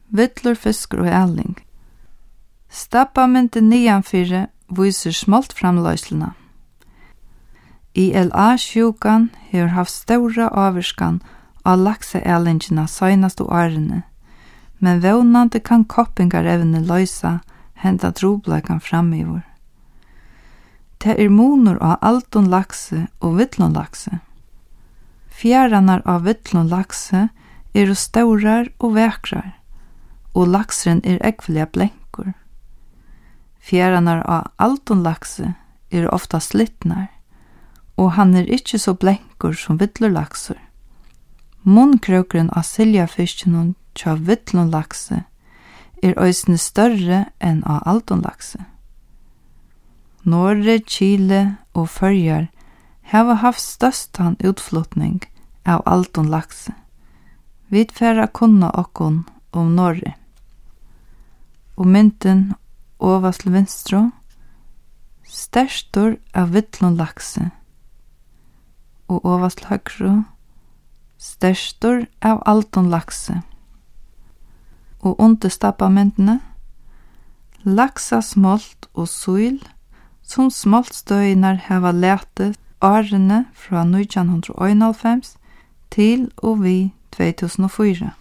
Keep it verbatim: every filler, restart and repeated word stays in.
vittlur, fiskur og æling. Stabbamyndin nianfyrir vísir smoltframleiðsluna. I L A-sjúkan hefur haft stóra ávirskan á laksaælingina seinastu árini, men vónandi kan koppingarevni løysa henda trúbleikan framífur. Det er munur á aldun laksi og villun laksi. Fjæranar av villun laksi eru stórar og vekrar, og laksren er eggvilja blenkur. Fjæranar av aldun laksi eru ofta slittnar, og han er ikkje så blenkur som villur laksur. Munnkrøkren av siljafiskenun tja villun laksi er òsne større enn av aldun laksi. Norge, Chile og Førjar hava haft størstan utflutning av aldun laksi. Vi færa kunna okkon om Norge. Og mynten ovast til vinstro, sterstor av villun laksi. Og ovast til høgru, sterstor av aldun laksi. Og understappa myndene, laksa smolt og suil, som smoltstøynar hava lætet årene fra nítjan hundrað og einoghálvfems til og vi tvö túsund og fýra.